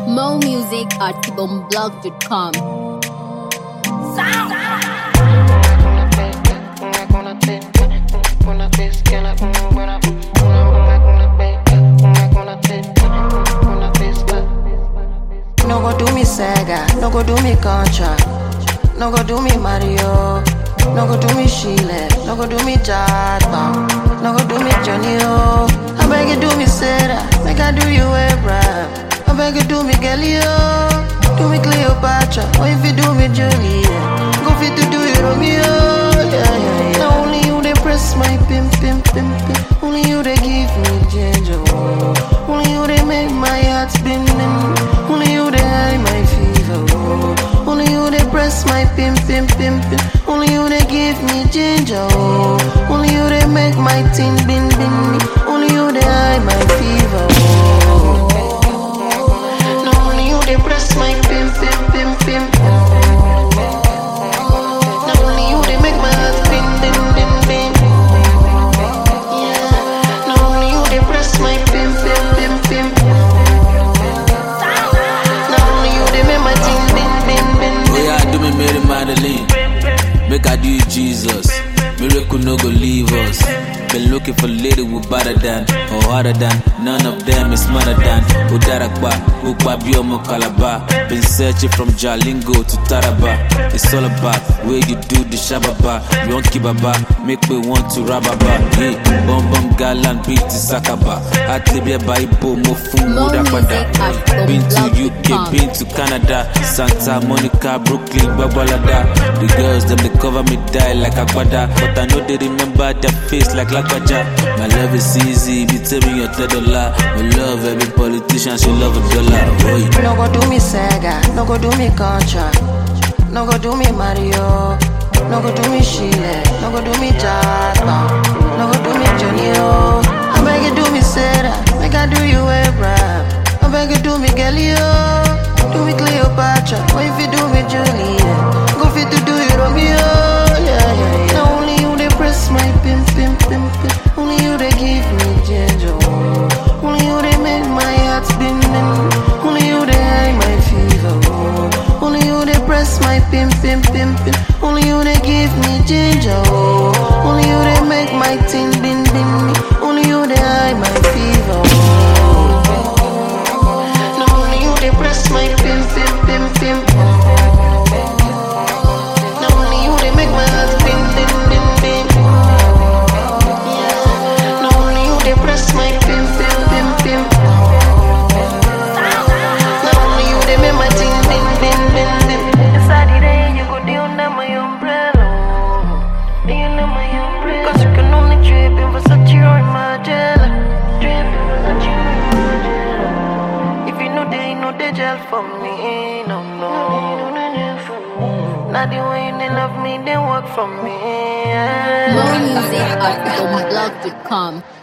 More music at kibomblog.com. No go do me Sega, no go do me Contra, no go do me Mario, no go do me Sheila, no go do me Jadba, no go do me Johnny O. I beg you do me Sarah, make I do you a rap. I beg you do me Galileo, do me Cleopatra, or if you do me Juliet, go fit to do you Romeo. Yeah. Now only you they press my pimp. Only you they give me ginger. Only you they make my heart spin. Only you they high my fever. Only you they press my pimp. Only you they give me ginger. Only you they make my tin bin. Only you they high my fever. No, only you they press my pimp. No, only you they make my heart spin. Yeah, no, only you they press my pimp. No, only you they make my tin bin. Oh yeah, do me Mary Magdalene, make I do you Jesus. Miracle no go leave us. Been looking for lady who better than or harder than. None of them is smarter than Udarakba, Ukba Biomo Calabar. Been searching from Jalingo to Taraba. It's all about where you do the shababa. You want kibaba, make me want to rababa. Hey, bum galan beat the sakaba. Atlibia Baibo Mofum Mudakada. Been to UK, been to Canada, Santa Monica, Brooklyn, Babalada. The girls them they cover me die like Agbada, but I know they remember their face like Lakwaja. My love is easy, be tell me your $10. My love every politician, she love $1. Boy. No go do me Sega, no go do me Contra, no go do me Mario, no go do me Sheila, no go do me Jadba, no go do me Johnny O. I beg you do me Sarah, make I do you a rap. I beg you do me Galileo, do me Cleopatra, or if you do me Juliet, go fit to do you Romeo. Yeah. Now only you they press my pimp. Only you they give me ginger. Only you they make my heart spin. Only you they high my fever. Only you they press my pimp. Only you they give me ginger. Only you they make my tin bin. Only you they high my fever. No, only you they press my pimp. No, only you they make my heart spin. Yeah, no, only you they press my pimp. No, only you they make my tin bin. Inside the rain, you go down under my umbrella. Under my umbrella. 'Cause you can only drip in Versace or in Margiela. If you know they gel for me, no. Not the way they love me, they work for me. More music at kibomblog.com.